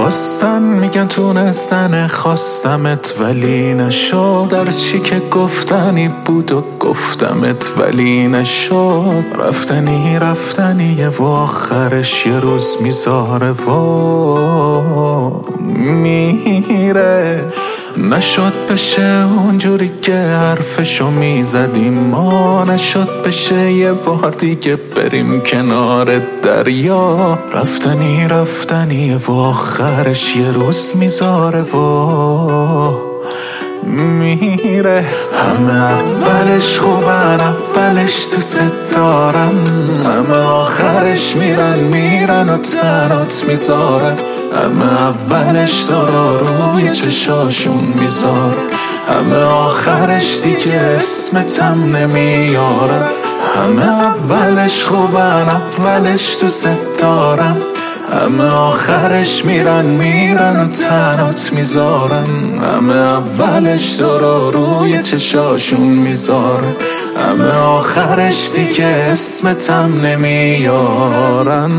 خواستن میگن تونستن، خواستمت ولی نشد. در چی که گفتنی بود و گفتمت ولی نشد. رفتنیه و آخرش یه روز میذاره و میره. نشد بشه اونجوری که حرفشو میزدیم ما، نشد بشه یه بار دیگه بریم کنار دریا. رفتنیه و آخرش یه روز میذاره و میره. همه اولش خوبن، اولش تو دارن، همه آخرش میرن و تنات میذارن. همه اولش دارا روی چشاشون میذاره، همه آخرش دیگه اسمتم نمیارن. همه اولش خوبن، اولش تو دارن، همه آخرش میرن و تنات میذارن. همه اولش دارا روی چشاشون میذاره، همه آخرش دیگه اسمتم نمیارن.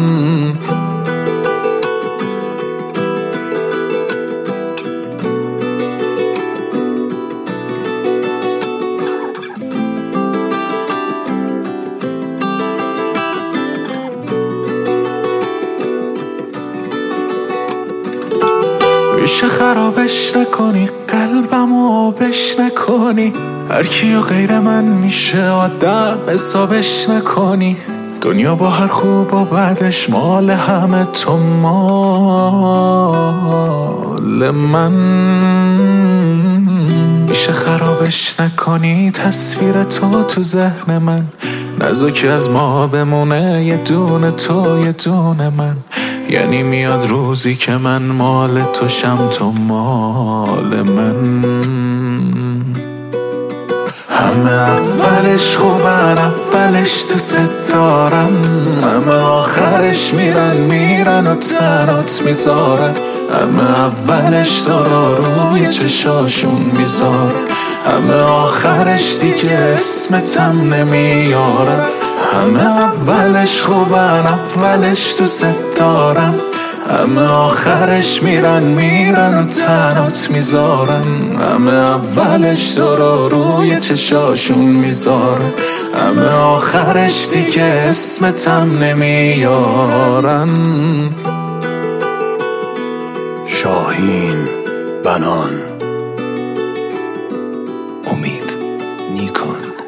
میشه خرابش نکنی، قلبمو آبش نکنی. هر کیو غیر من میشه آدم حسابش نکنی. دنیا با هر خوب و بعدش مال همه، تو مال من. میشه خرابش نکنی تصویر تو ذهن من. نزاکی از ما بمونه یه دونه تو یه دونه من. یعنی میاد روزی که من مال تو شم، تو مال من. همه اولش خوبن، اولش تو دارن، همه آخرش میرن و تنات میذارن. همه اولش دارا روی چشاشون میذاره، همه آخرش دیگه اسمتم نمیارن. همه اولش خوبن، اولش تو دارن، همه آخرش میرن و تنات میذارن. همه اولش دارا روی چشاشون میذاره، همه آخرش دیگه اسمتم نمیارن. شاهین بنان. امید نیکان.